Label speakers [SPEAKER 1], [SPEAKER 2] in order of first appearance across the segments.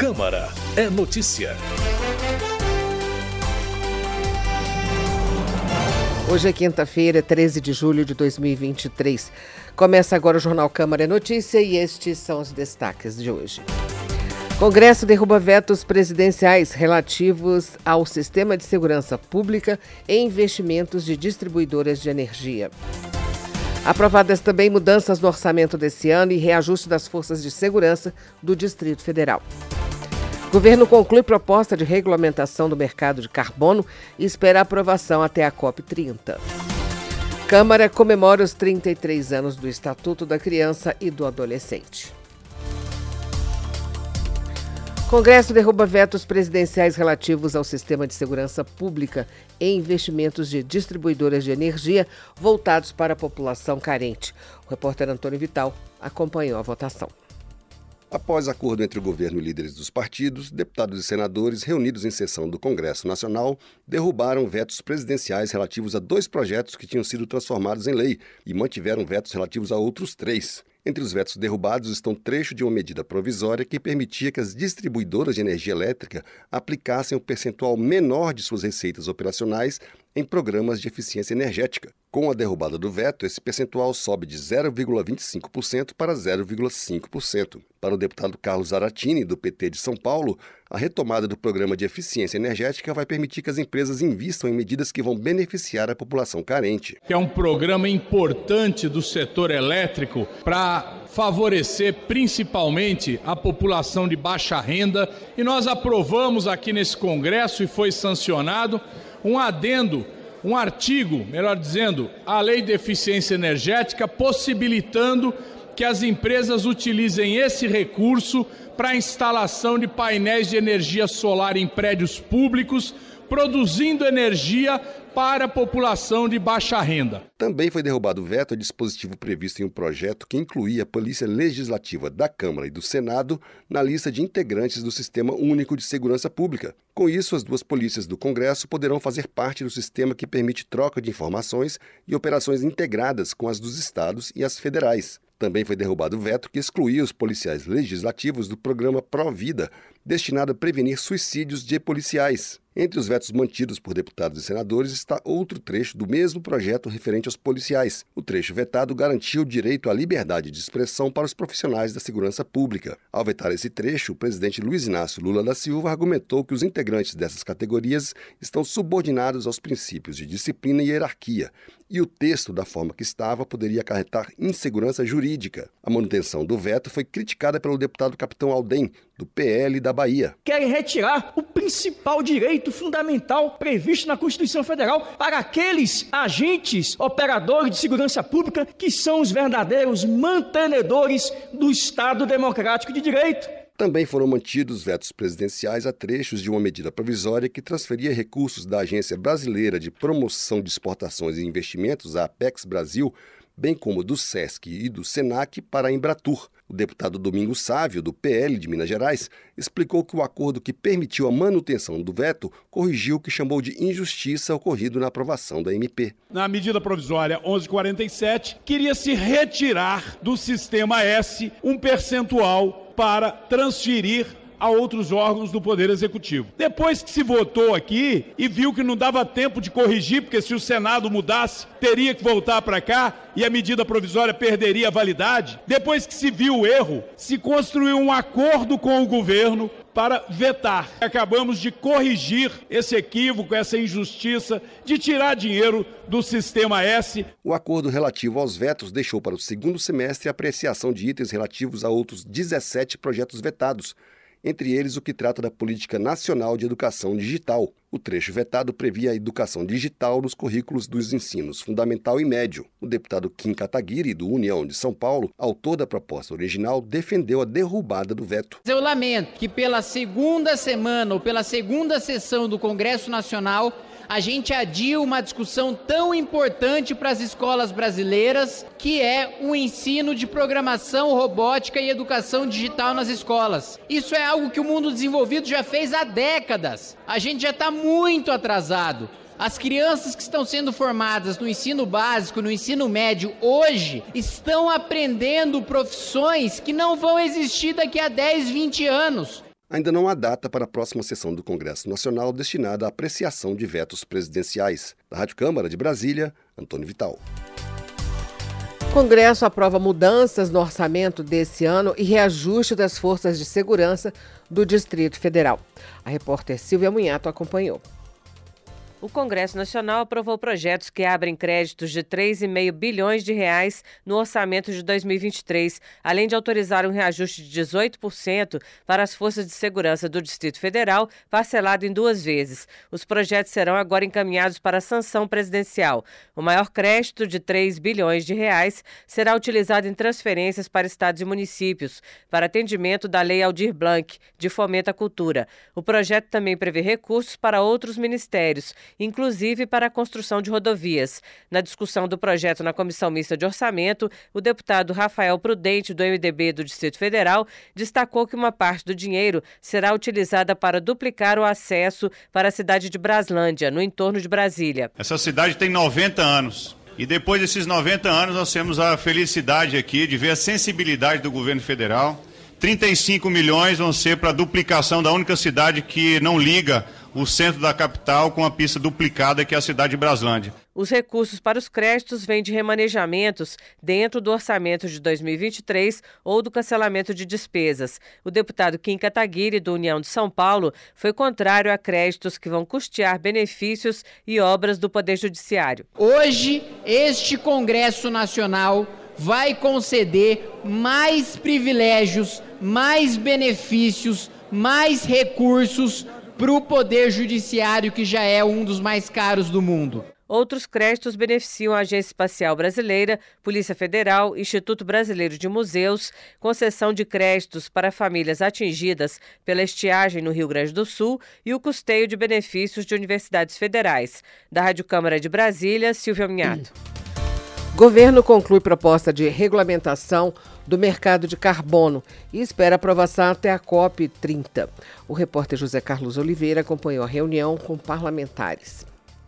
[SPEAKER 1] Câmara é notícia.
[SPEAKER 2] Hoje é quinta-feira, 13 de julho de 2023. Começa agora o Jornal Câmara é Notícia e estes são os destaques de hoje. Congresso derruba vetos presidenciais relativos ao Sistema de Segurança Pública e investimentos de distribuidoras de energia. Aprovadas também mudanças no orçamento desse ano e reajuste das forças de segurança do Distrito Federal. Governo conclui proposta de regulamentação do mercado de carbono e espera aprovação até a COP30. Câmara comemora os 33 anos do Estatuto da Criança e do Adolescente. Congresso derruba vetos presidenciais relativos ao Sistema de Segurança Pública e investimentos de distribuidoras de energia voltados para a população carente. O repórter Antônio Vital acompanhou a votação.
[SPEAKER 3] Após acordo entre o governo e líderes dos partidos, deputados e senadores reunidos em sessão do Congresso Nacional derrubaram vetos presidenciais relativos a 2 projetos que tinham sido transformados em lei e mantiveram vetos relativos a outros 3. Entre os vetos derrubados estão trecho de uma medida provisória que permitia que as distribuidoras de energia elétrica aplicassem um percentual menor de suas receitas operacionais em programas de eficiência energética. Com a derrubada do veto, esse percentual sobe de 0,25% para 0,5%. Para o deputado Carlos Aratini, do PT de São Paulo, a retomada do programa de eficiência energética vai permitir que as empresas invistam em medidas que vão beneficiar a população carente.
[SPEAKER 4] É um programa importante do setor elétrico para favorecer principalmente a população de baixa renda, e nós aprovamos aqui nesse Congresso e foi sancionado um adendo, um artigo, melhor dizendo, à Lei de Eficiência Energética, possibilitando que as empresas utilizem esse recurso para a instalação de painéis de energia solar em prédios públicos, produzindo energia para a população de baixa renda.
[SPEAKER 3] Também foi derrubado o veto a dispositivo previsto em um projeto que incluía a Polícia Legislativa da Câmara e do Senado na lista de integrantes do Sistema Único de Segurança Pública. Com isso, as 2 polícias do Congresso poderão fazer parte do sistema que permite troca de informações e operações integradas com as dos estados e as federais. Também foi derrubado o veto que excluía os policiais legislativos do programa Provida, destinado a prevenir suicídios de policiais. Entre os vetos mantidos por deputados e senadores está outro trecho do mesmo projeto referente aos policiais. O trecho vetado garantia o direito à liberdade de expressão para os profissionais da segurança pública. Ao vetar esse trecho, o presidente Luiz Inácio Lula da Silva argumentou que os integrantes dessas categorias estão subordinados aos princípios de disciplina e hierarquia, e o texto, da forma que estava, poderia acarretar insegurança jurídica. A manutenção do veto foi criticada pelo deputado Capitão Aldem, do PL da Bahia.
[SPEAKER 5] Querem retirar o principal direito fundamental previsto na Constituição Federal para aqueles agentes operadores de segurança pública que são os verdadeiros mantenedores do Estado Democrático de Direito.
[SPEAKER 3] Também foram mantidos vetos presidenciais a trechos de uma medida provisória que transferia recursos da Agência Brasileira de Promoção de Exportações e Investimentos, a Apex Brasil, bem como do SESC e do SENAC, para a Embratur. O deputado Domingos Sávio, do PL de Minas Gerais, explicou que o acordo que permitiu a manutenção do veto corrigiu o que chamou de injustiça ocorrido na aprovação da MP.
[SPEAKER 4] Na medida provisória 1147, queria se retirar do Sistema S um percentual para transferir a outros órgãos do Poder Executivo. Depois que se votou aqui e viu que não dava tempo de corrigir, porque se o Senado mudasse, teria que voltar para cá e a medida provisória perderia a validade, depois que se viu o erro, se construiu um acordo com o governo para vetar. Acabamos de corrigir esse equívoco, essa injustiça de tirar dinheiro do Sistema S.
[SPEAKER 3] O acordo relativo aos vetos deixou para o segundo semestre a apreciação de itens relativos a outros 17 projetos vetados, entre eles o que trata da Política Nacional de Educação Digital. O trecho vetado previa a educação digital nos currículos dos ensinos fundamental e médio. O deputado Kim Kataguiri, do União de São Paulo, autor da proposta original, defendeu a derrubada do veto.
[SPEAKER 6] Eu lamento que pela segunda semana ou pela segunda sessão do Congresso Nacional a gente adia uma discussão tão importante para as escolas brasileiras, que é o ensino de programação, robótica e educação digital nas escolas. Isso é algo que o mundo desenvolvido já fez há décadas. A gente já está muito atrasado. As crianças que estão sendo formadas no ensino básico, no ensino médio, hoje, estão aprendendo profissões que não vão existir daqui a 10, 20 anos.
[SPEAKER 3] Ainda não há data para a próxima sessão do Congresso Nacional destinada à apreciação de vetos presidenciais. Da Rádio Câmara de Brasília, Antônio Vital.
[SPEAKER 2] O Congresso aprova mudanças no orçamento desse ano e reajuste das forças de segurança do Distrito Federal. A repórter Silvia Munhato acompanhou.
[SPEAKER 7] O Congresso Nacional aprovou projetos que abrem créditos de R$ 3,5 bilhões no orçamento de 2023, além de autorizar um reajuste de 18% para as forças de segurança do Distrito Federal, parcelado em 2 vezes. Os projetos serão agora encaminhados para a sanção presidencial. O maior crédito de R$ 3 bilhões será utilizado em transferências para estados e municípios, para atendimento da Lei Aldir Blanc, de Fomento à Cultura. O projeto também prevê recursos para outros ministérios, inclusive para a construção de rodovias. Na discussão do projeto na Comissão Mista de Orçamento, o deputado Rafael Prudente, do MDB do Distrito Federal, destacou que uma parte do dinheiro será utilizada para duplicar o acesso para a cidade de Braslândia, no entorno de Brasília.
[SPEAKER 8] Essa cidade tem 90 anos. E depois desses 90 anos, nós temos a felicidade aqui de ver a sensibilidade do governo federal. 35 milhões vão ser para a duplicação da única cidade que não liga o centro da capital com a pista duplicada, que é a cidade de Braslândia.
[SPEAKER 7] Os recursos para os créditos vêm de remanejamentos dentro do orçamento de 2023 ou do cancelamento de despesas. O deputado Kim Kataguiri, do União de São Paulo, foi contrário a créditos que vão custear benefícios e obras do Poder Judiciário.
[SPEAKER 6] Hoje, este Congresso Nacional vai conceder mais privilégios, mais benefícios, mais recursos para o Poder Judiciário, que já é um dos mais caros do mundo.
[SPEAKER 7] Outros créditos beneficiam a Agência Espacial Brasileira, Polícia Federal, Instituto Brasileiro de Museus, concessão de créditos para famílias atingidas pela estiagem no Rio Grande do Sul e o custeio de benefícios de universidades federais. Da Rádio Câmara de Brasília, Silvia Minhato.
[SPEAKER 2] Governo conclui proposta de regulamentação do mercado de carbono e espera aprovação até a COP30. O repórter José Carlos Oliveira acompanhou a reunião com parlamentares.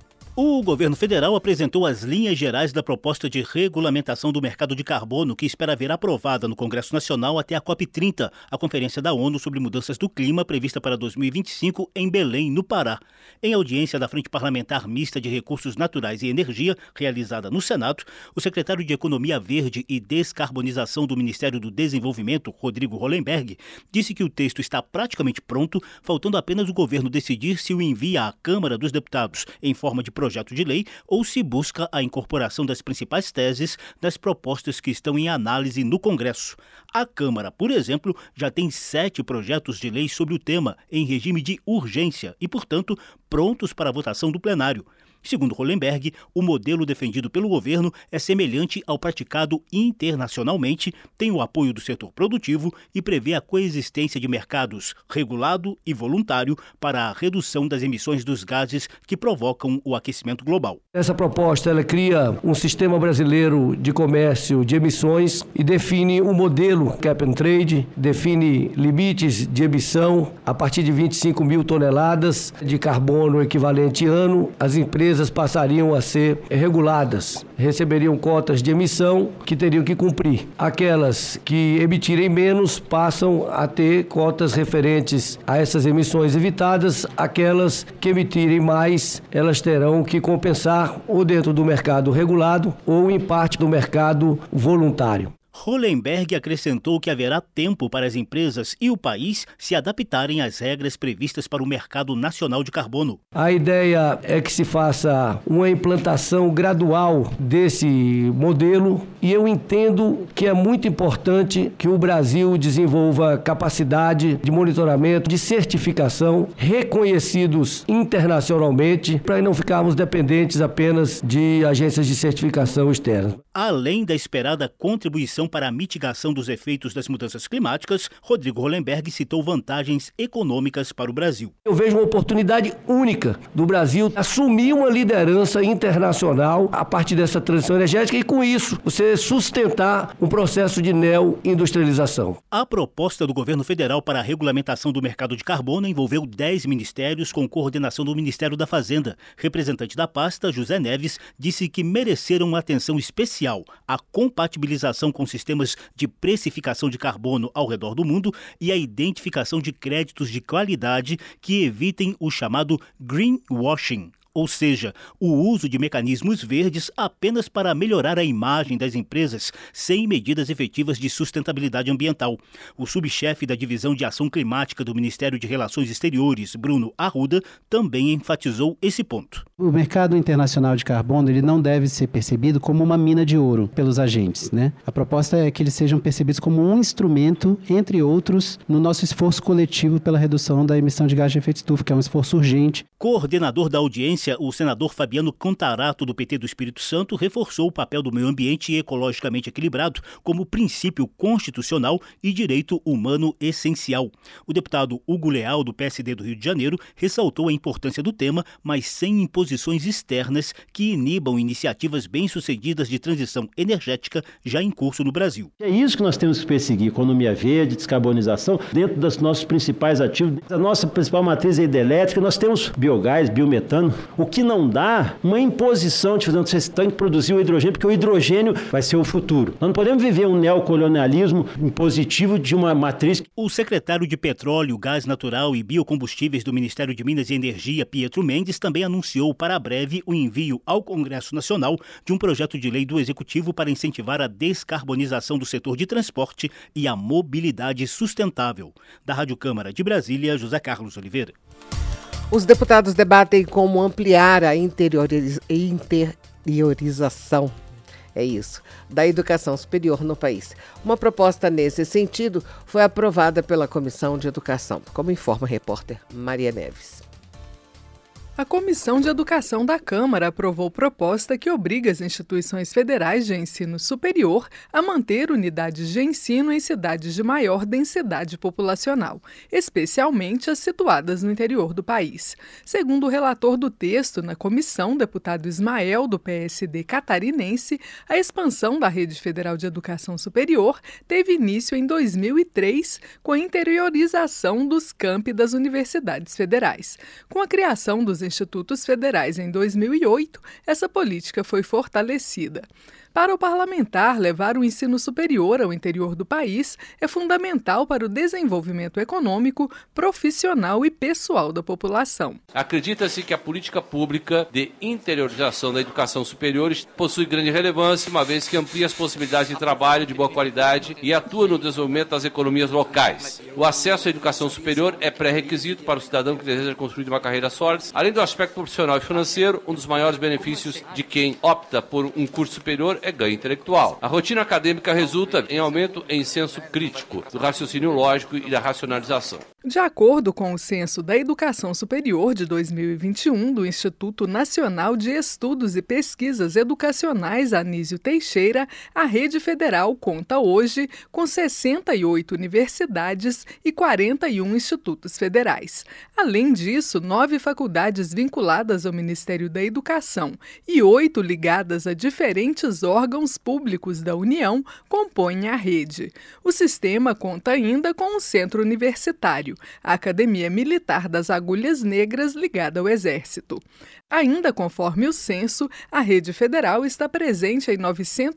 [SPEAKER 9] O governo federal apresentou as linhas gerais da proposta de regulamentação do mercado de carbono, que espera ver aprovada no Congresso Nacional até a COP30, a Conferência da ONU sobre Mudanças do Clima, prevista para 2025 em Belém, no Pará. Em audiência da Frente Parlamentar Mista de Recursos Naturais e Energia, realizada no Senado, o secretário de Economia Verde e Descarbonização do Ministério do Desenvolvimento, Rodrigo Hollenberg, disse que o texto está praticamente pronto, faltando apenas o governo decidir se o envia à Câmara dos Deputados em forma de projeto de lei ou se busca a incorporação das principais teses das propostas que estão em análise no Congresso. A Câmara, por exemplo, já tem 7 projetos de lei sobre o tema em regime de urgência e, portanto, prontos para a votação do plenário. Segundo Hollenberg, o modelo defendido pelo governo é semelhante ao praticado internacionalmente, tem o apoio do setor produtivo e prevê a coexistência de mercados regulado e voluntário para a redução das emissões dos gases que provocam o aquecimento global.
[SPEAKER 10] Essa proposta ela cria um sistema brasileiro de comércio de emissões e define um modelo cap and trade, define limites de emissão a partir de 25 mil toneladas de carbono equivalente ano. As empresas passariam a ser reguladas, receberiam cotas de emissão que teriam que cumprir. Aquelas que emitirem menos passam a ter cotas referentes a essas emissões evitadas. Aquelas que emitirem mais, elas terão que compensar ou dentro do mercado regulado ou em parte do mercado voluntário.
[SPEAKER 9] Hollenberg acrescentou que haverá tempo para as empresas e o país se adaptarem às regras previstas para o mercado nacional de carbono.
[SPEAKER 10] A ideia é que se faça uma implantação gradual desse modelo e eu entendo que é muito importante que o Brasil desenvolva capacidade de monitoramento, de certificação, reconhecidos internacionalmente, para não ficarmos dependentes apenas de agências de certificação externas.
[SPEAKER 9] Além da esperada contribuição para a mitigação dos efeitos das mudanças climáticas, Rodrigo Hollenberg citou vantagens econômicas para o Brasil.
[SPEAKER 10] Eu vejo uma oportunidade única do Brasil assumir uma liderança internacional a partir dessa transição energética e, com isso, você sustentar um processo de neoindustrialização.
[SPEAKER 9] A proposta do governo federal para a regulamentação do mercado de carbono envolveu 10 ministérios com coordenação do Ministério da Fazenda. Representante da pasta, José Neves, disse que mereceram uma atenção especial essencial: a compatibilização com sistemas de precificação de carbono ao redor do mundo e a identificação de créditos de qualidade que evitem o chamado greenwashing, ou seja, o uso de mecanismos verdes apenas para melhorar a imagem das empresas, sem medidas efetivas de sustentabilidade ambiental. O subchefe da Divisão de Ação Climática do Ministério de Relações Exteriores, Bruno Arruda, também enfatizou esse ponto.
[SPEAKER 11] O mercado internacional de carbono ele não deve ser percebido como uma mina de ouro pelos agentes, né? A proposta é que eles sejam percebidos como um instrumento, entre outros, no nosso esforço coletivo pela redução da emissão de gás de efeito estufa, que é um esforço urgente.
[SPEAKER 9] Coordenador da audiência, o senador Fabiano Contarato, do PT do Espírito Santo, reforçou o papel do meio ambiente ecologicamente equilibrado como princípio constitucional e direito humano essencial. O deputado Hugo Leal, do PSD do Rio de Janeiro, ressaltou a importância do tema, mas sem imposições externas que inibam iniciativas bem-sucedidas de transição energética já em curso no Brasil.
[SPEAKER 12] É isso que nós temos que perseguir: economia verde, descarbonização, dentro dos nossos principais ativos. A nossa principal matriz é hidrelétrica, nós temos biogás, biometano. O que não dá uma imposição de fazer vocês têm que produzir o hidrogênio, porque o hidrogênio vai ser o futuro. Nós não podemos viver um neocolonialismo impositivo de uma matriz.
[SPEAKER 9] O secretário de Petróleo, Gás Natural e Biocombustíveis do Ministério de Minas e Energia, Pietro Mendes, também anunciou para breve o envio ao Congresso Nacional de um projeto de lei do Executivo para incentivar a descarbonização do setor de transporte e a mobilidade sustentável. Da Rádio Câmara de Brasília, José Carlos Oliveira.
[SPEAKER 2] Os deputados debatem como ampliar a interiorização, da educação superior no país. Uma proposta nesse sentido foi aprovada pela Comissão de Educação, como informa a repórter Maria Neves.
[SPEAKER 13] A Comissão de Educação da Câmara aprovou proposta que obriga as instituições federais de ensino superior a manter unidades de ensino em cidades de maior densidade populacional, especialmente as situadas no interior do país. Segundo o relator do texto na comissão, deputado Ismael, do PSD catarinense, a expansão da Rede Federal de Educação Superior teve início em 2003, com a interiorização dos campi das universidades federais. Com a criação dos institutos federais em 2008, essa política foi fortalecida. Para o parlamentar, levar o ensino superior ao interior do país é fundamental para o desenvolvimento econômico, profissional e pessoal da população.
[SPEAKER 14] Acredita-se que a política pública de interiorização da educação superior possui grande relevância, uma vez que amplia as possibilidades de trabalho de boa qualidade e atua no desenvolvimento das economias locais. O acesso à educação superior é pré-requisito para o cidadão que deseja construir uma carreira sólida. Além do aspecto profissional e financeiro, um dos maiores benefícios de quem opta por um curso superior é ganho intelectual. A rotina acadêmica resulta em aumento em senso crítico, do raciocínio lógico e da racionalização.
[SPEAKER 13] De acordo com o Censo da Educação Superior de 2021 do Instituto Nacional de Estudos e Pesquisas Educacionais Anísio Teixeira, a rede federal conta hoje com 68 universidades e 41 institutos federais. Além disso, 9 faculdades vinculadas ao Ministério da Educação e 8 ligadas a diferentes órgãos públicos da União compõem a rede. O sistema conta ainda com um centro universitário, a Academia Militar das Agulhas Negras, ligada ao Exército. Ainda conforme o censo, a rede federal está presente em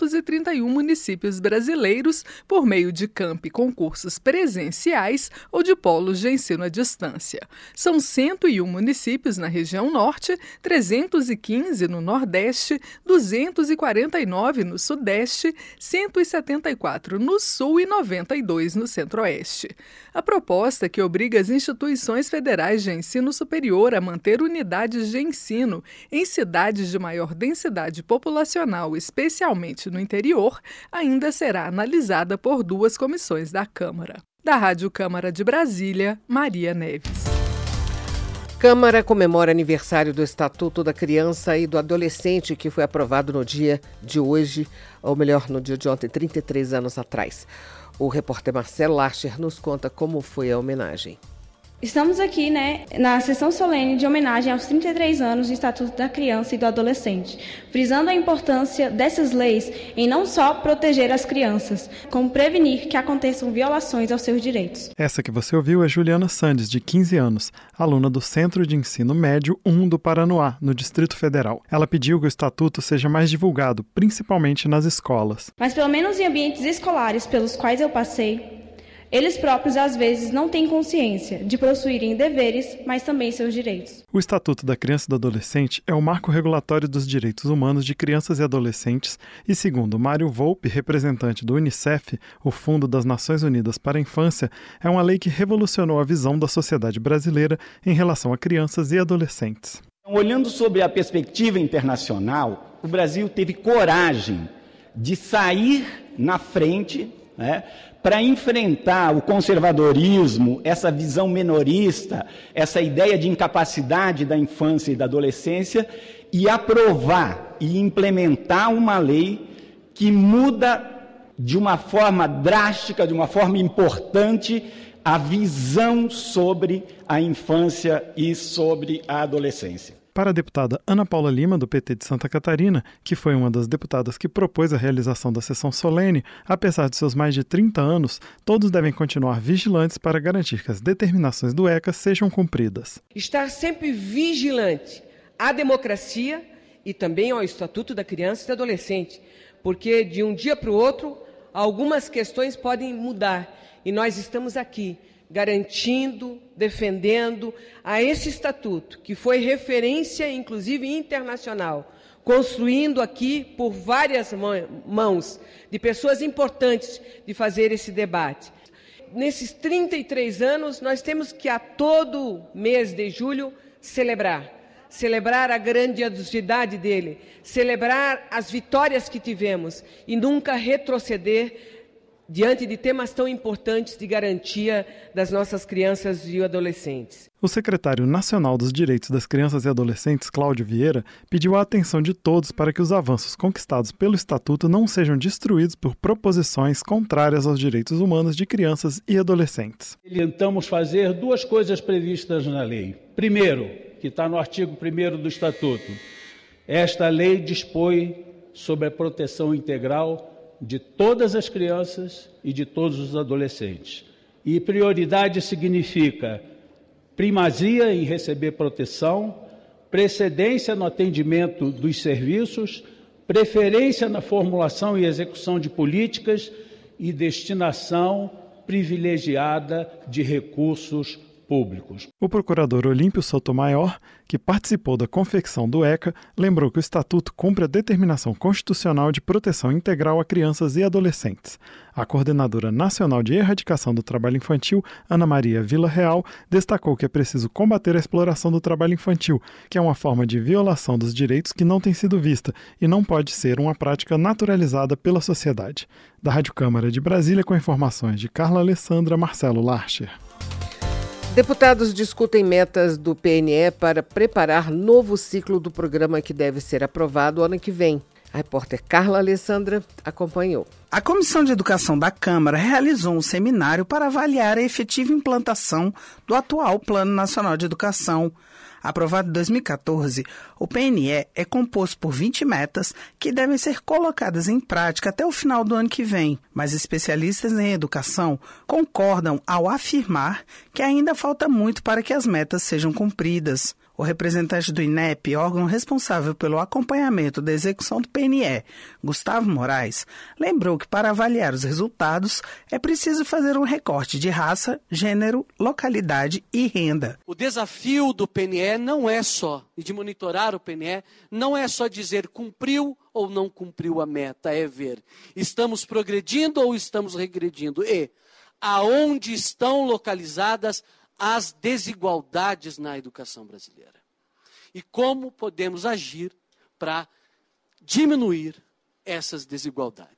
[SPEAKER 13] 931 municípios brasileiros por meio de campi com cursos presenciais ou de polos de ensino à distância. São 101 municípios na região norte, 315 no nordeste, 249 no sudeste, 174 no sul e 92 no centro-oeste. A proposta, que obriga as instituições federais de ensino superior a manter unidades de ensino em cidades de maior densidade populacional, especialmente no interior, ainda será analisada por 2 comissões da Câmara. Da Rádio Câmara de Brasília, Maria Neves.
[SPEAKER 2] Câmara comemora aniversário do Estatuto da Criança e do Adolescente, que foi aprovado no dia de hoje, ou melhor, no dia de ontem, 33 anos atrás. O repórter Marcelo Larcher nos conta como foi a homenagem.
[SPEAKER 15] Estamos aqui, na sessão solene de homenagem aos 33 anos do Estatuto da Criança e do Adolescente, frisando a importância dessas leis em não só proteger as crianças, como prevenir que aconteçam violações aos seus direitos.
[SPEAKER 16] Essa que você ouviu é Juliana Sandes, de 15 anos, aluna do Centro de Ensino Médio 1 do Paranoá, no Distrito Federal. Ela pediu que o Estatuto seja mais divulgado, principalmente nas escolas.
[SPEAKER 15] Mas pelo menos em ambientes escolares pelos quais eu passei, eles próprios, às vezes, não têm consciência de possuírem deveres, mas também seus direitos.
[SPEAKER 16] O Estatuto da Criança e do Adolescente é o marco regulatório dos direitos humanos de crianças e adolescentes e, segundo Mário Volpe, representante do Unicef, o Fundo das Nações Unidas para a Infância, é uma lei que revolucionou a visão da sociedade brasileira em relação a crianças e adolescentes.
[SPEAKER 17] Olhando sobre a perspectiva internacional, o Brasil teve coragem de sair na frente, para enfrentar o conservadorismo, essa visão minorista, essa ideia de incapacidade da infância e da adolescência, e aprovar e implementar uma lei que muda de uma forma drástica, de uma forma importante, a visão sobre a infância e sobre a adolescência.
[SPEAKER 16] Para a deputada Ana Paula Lima, do PT de Santa Catarina, que foi uma das deputadas que propôs a realização da sessão solene, apesar de seus mais de 30 anos, todos devem continuar vigilantes para garantir que as determinações do ECA sejam cumpridas.
[SPEAKER 18] Estar sempre vigilante à democracia e também ao Estatuto da Criança e do Adolescente, porque de um dia para o outro, algumas questões podem mudar e nós estamos aqui garantindo, defendendo a esse estatuto, que foi referência, inclusive internacional, construindo aqui por várias mãos de pessoas importantes de fazer esse debate. Nesses 33 anos, nós temos que a todo mês de julho celebrar a grandiosidade dele, celebrar as vitórias que tivemos e nunca retroceder diante de temas tão importantes de garantia das nossas crianças e adolescentes.
[SPEAKER 16] O secretário nacional dos Direitos das Crianças e Adolescentes, Cláudio Vieira, pediu a atenção de todos para que os avanços conquistados pelo Estatuto não sejam destruídos por proposições contrárias aos direitos humanos de crianças e adolescentes.
[SPEAKER 19] Tentamos fazer duas coisas previstas na lei. Primeiro, que está no artigo 1º do Estatuto, esta lei dispõe sobre a proteção integral de todas as crianças e de todos os adolescentes. E prioridade significa primazia em receber proteção, precedência no atendimento dos serviços, preferência na formulação e execução de políticas e destinação privilegiada de recursos públicos.
[SPEAKER 16] O procurador Olímpio Sotomayor, que participou da confecção do ECA, lembrou que o Estatuto cumpre a determinação constitucional de proteção integral a crianças e adolescentes. A coordenadora nacional de erradicação do trabalho infantil, Ana Maria Villarreal, destacou que é preciso combater a exploração do trabalho infantil, que é uma forma de violação dos direitos que não tem sido vista e não pode ser uma prática naturalizada pela sociedade. Da Rádio Câmara de Brasília, com informações de Carla Alessandra, Marcelo Larcher.
[SPEAKER 2] Deputados discutem metas do PNE para preparar novo ciclo do programa que deve ser aprovado ano que vem. A repórter Carla Alessandra acompanhou.
[SPEAKER 20] A Comissão de Educação da Câmara realizou um seminário para avaliar a efetiva implantação do atual Plano Nacional de Educação. Aprovado em 2014, o PNE é composto por 20 metas que devem ser colocadas em prática até o final do ano que vem, mas especialistas em educação concordam ao afirmar que ainda falta muito para que as metas sejam cumpridas. O representante do INEP, órgão responsável pelo acompanhamento da execução do PNE, Gustavo Moraes, lembrou que para avaliar os resultados é preciso fazer um recorte de raça, gênero, localidade e renda.
[SPEAKER 21] O desafio do PNE não é só, e de monitorar o PNE, não é só dizer cumpriu ou não cumpriu a meta, é ver estamos progredindo ou estamos regredindo e aonde estão localizadas as desigualdades na educação brasileira. E como podemos agir para diminuir essas desigualdades.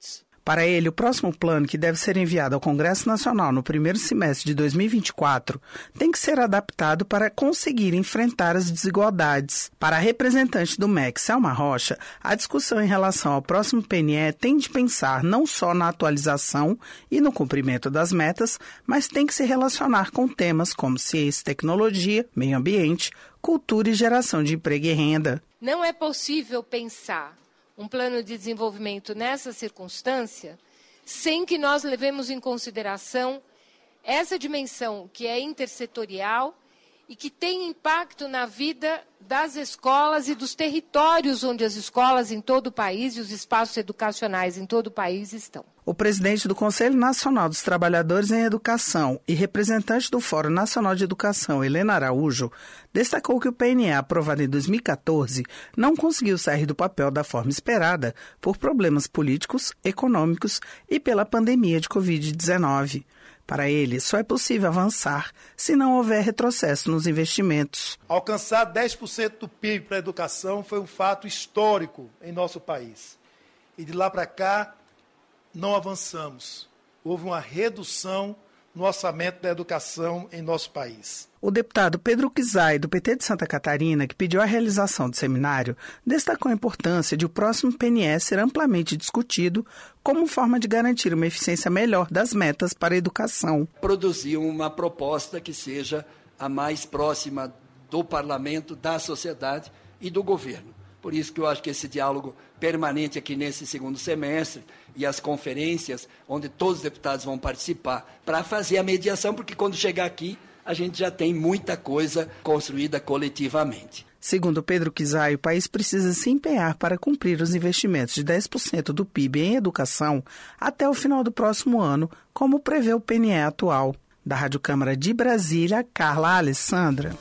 [SPEAKER 20] Para ele, o próximo plano, que deve ser enviado ao Congresso Nacional no primeiro semestre de 2024, tem que ser adaptado para conseguir enfrentar as desigualdades. Para a representante do MEC, Selma Rocha, a discussão em relação ao próximo PNE tem de pensar não só na atualização e no cumprimento das metas, mas tem que se relacionar com temas como ciência e tecnologia, meio ambiente, cultura e geração de emprego e renda.
[SPEAKER 1] Não é possível pensar um plano de desenvolvimento nessa circunstância sem que nós levemos em consideração essa dimensão que é intersetorial e que tem impacto na vida das escolas e dos territórios onde as escolas em todo o país e os espaços educacionais em todo o país estão.
[SPEAKER 20] O presidente do Conselho Nacional dos Trabalhadores em Educação e representante do Fórum Nacional de Educação, Helena Araújo, destacou que o PNE, aprovado em 2014, não conseguiu sair do papel da forma esperada por problemas políticos, econômicos e pela pandemia de Covid-19. Para ele, só é possível avançar se não houver retrocesso nos investimentos.
[SPEAKER 22] Alcançar 10% do PIB para a educação foi um fato histórico em nosso país. E de lá para cá, não avançamos. Houve uma redução no orçamento da educação em nosso país.
[SPEAKER 20] O deputado Pedro Kizai, do PT de Santa Catarina, que pediu a realização do seminário, destacou a importância de o próximo PNE ser amplamente discutido como forma de garantir uma eficiência melhor das metas para a educação.
[SPEAKER 23] Produzir uma proposta que seja a mais próxima do parlamento, da sociedade e do governo. Por isso que eu acho que esse diálogo permanente aqui nesse segundo semestre e as conferências, onde todos os deputados vão participar, para fazer a mediação, porque quando chegar aqui, a gente já tem muita coisa construída coletivamente.
[SPEAKER 20] Segundo Pedro Kizai, o país precisa se empenhar para cumprir os investimentos de 10% do PIB em educação até o final do próximo ano, como prevê o PNE atual. Da Rádio Câmara de Brasília, Carla Alessandra.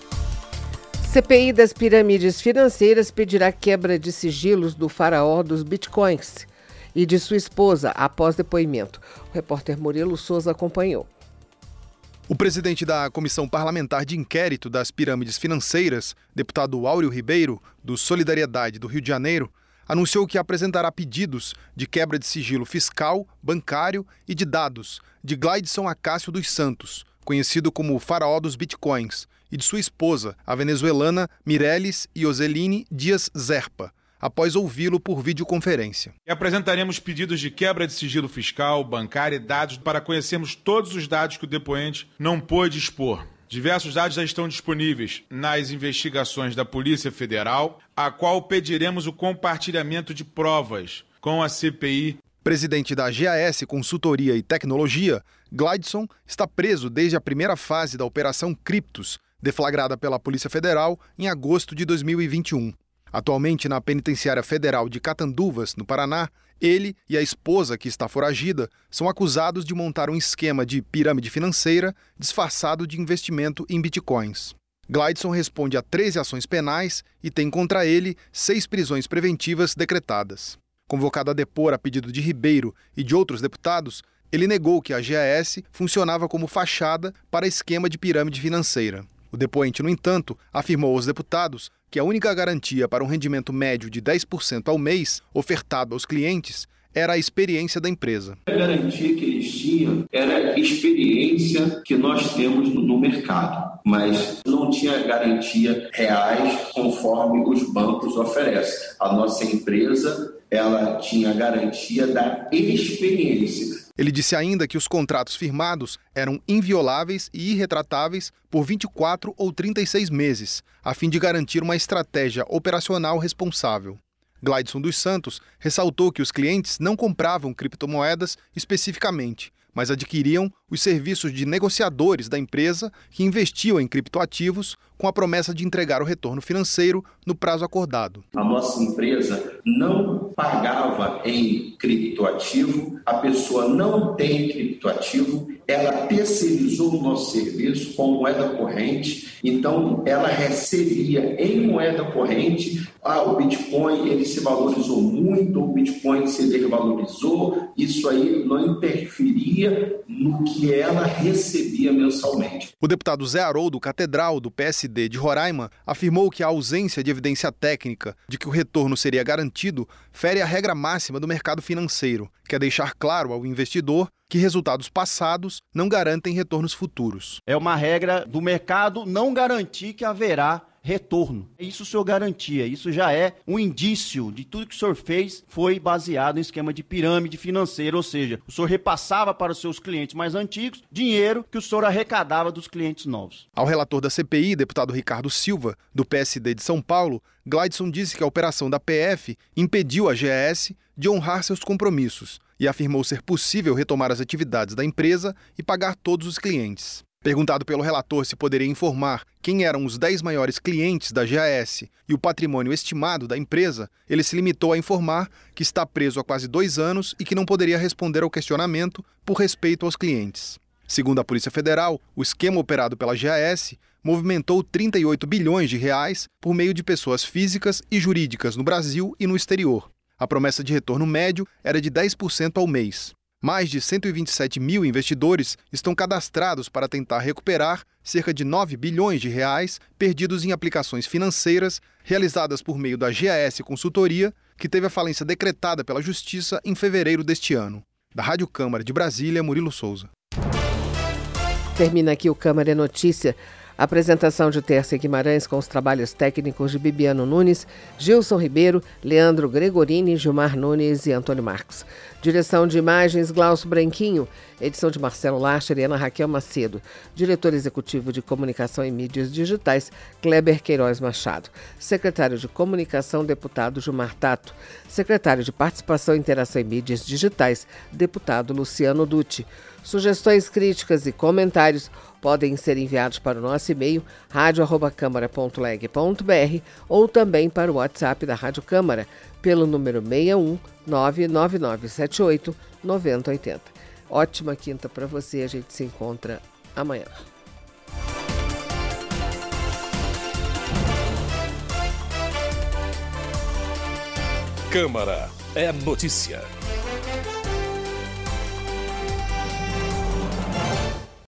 [SPEAKER 2] CPI das pirâmides financeiras pedirá quebra de sigilos do faraó dos bitcoins e de sua esposa após depoimento. O repórter Murilo Souza acompanhou.
[SPEAKER 24] O presidente da Comissão Parlamentar de Inquérito das Pirâmides Financeiras, deputado Áureo Ribeiro, do Solidariedade do Rio de Janeiro, anunciou que apresentará pedidos de quebra de sigilo fiscal, bancário e de dados de Gleidson Acácio dos Santos, conhecido como o faraó dos bitcoins, e de sua esposa, a venezuelana Mireles Ioseline Dias Zerpa, após ouvi-lo por videoconferência.
[SPEAKER 25] E apresentaremos pedidos de quebra de sigilo fiscal, bancário e dados para conhecermos todos os dados que o depoente não pôde expor. Diversos dados já estão disponíveis nas investigações da Polícia Federal, a qual pediremos o compartilhamento de provas com a CPI.
[SPEAKER 24] Presidente da GAS Consultoria e Tecnologia, Gleidson está preso desde a primeira fase da Operação Criptos, deflagrada pela Polícia Federal em agosto de 2021. Atualmente na Penitenciária Federal de Catanduvas, no Paraná, ele e a esposa, que está foragida, são acusados de montar um esquema de pirâmide financeira disfarçado de investimento em bitcoins. Gleidson responde a 13 ações penais e tem contra ele 6 prisões preventivas decretadas. Convocado a depor a pedido de Ribeiro e de outros deputados, ele negou que a GAS funcionava como fachada para esquema de pirâmide financeira. O depoente, no entanto, afirmou aos deputados que a única garantia para um rendimento médio de 10% ao mês ofertado aos clientes era a experiência da empresa.
[SPEAKER 26] A garantia que eles tinham era a experiência que nós temos no mercado, mas não tinha garantia reais conforme os bancos oferecem. A nossa empresa, ela tinha garantia da experiência.
[SPEAKER 24] Ele disse ainda que os contratos firmados eram invioláveis e irretratáveis por 24 ou 36 meses, a fim de garantir uma estratégia operacional responsável. Gleidson dos Santos ressaltou que os clientes não compravam criptomoedas especificamente, mas adquiriam os serviços de negociadores da empresa que investiam em criptoativos com a promessa de entregar o retorno financeiro no prazo acordado.
[SPEAKER 26] A nossa empresa não pagava em criptoativo, a pessoa não tem criptoativo, ela terceirizou o nosso serviço com moeda corrente, então ela recebia em moeda corrente, o Bitcoin ele se valorizou muito, o Bitcoin se desvalorizou, isso aí não interferia no que ela recebia mensalmente.
[SPEAKER 24] O deputado Zé Haroldo Catedral, do PSD PSD de Roraima, afirmou que a ausência de evidência técnica de que o retorno seria garantido fere a regra máxima do mercado financeiro, que é deixar claro ao investidor que resultados passados não garantem retornos futuros.
[SPEAKER 3] É uma regra do mercado não garantir que haverá retorno. Isso o senhor garantia, isso já é um indício de tudo que o senhor fez foi baseado em esquema de pirâmide financeira, ou seja, o senhor repassava para os seus clientes mais antigos dinheiro que o senhor arrecadava dos clientes novos.
[SPEAKER 24] Ao relator da CPI, deputado Ricardo Silva, do PSD de São Paulo, Gladson disse que a operação da PF impediu a GES de honrar seus compromissos e afirmou ser possível retomar as atividades da empresa e pagar todos os clientes. Perguntado pelo relator se poderia informar quem eram os 10 maiores clientes da GAS e o patrimônio estimado da empresa, ele se limitou a informar que está preso há quase 2 anos e que não poderia responder ao questionamento por respeito aos clientes. Segundo a Polícia Federal, o esquema operado pela GAS movimentou 38 bilhões de reais por meio de pessoas físicas e jurídicas no Brasil e no exterior. A promessa de retorno médio era de 10% ao mês. Mais de 127 mil investidores estão cadastrados para tentar recuperar cerca de 9 bilhões de reais perdidos em aplicações financeiras realizadas por meio da GAS Consultoria, que teve a falência decretada pela Justiça em fevereiro deste ano. Da Rádio Câmara de Brasília, Murilo Souza.
[SPEAKER 2] Termina aqui o Câmara é Notícia. Apresentação de Tércia Guimarães com os trabalhos técnicos de Bibiano Nunes, Gilson Ribeiro, Leandro Gregorini, Gilmar Nunes e Antônio Marcos. Direção de imagens, Glaucio Branquinho. Edição de Marcelo Lacher e Ana Raquel Macedo. Diretor executivo de Comunicação e Mídias Digitais, Kleber Queiroz Machado. Secretário de Comunicação, deputado Gilmar Tato. Secretário de Participação, Interação e Mídias Digitais, deputado Luciano Dutti. Sugestões, críticas e comentários podem ser enviados para o nosso e-mail radio@câmara.leg.br ou também para o WhatsApp da Rádio Câmara, pelo número 61 99978 9080. Ótima quinta para você, a gente se encontra amanhã.
[SPEAKER 4] Câmara é notícia.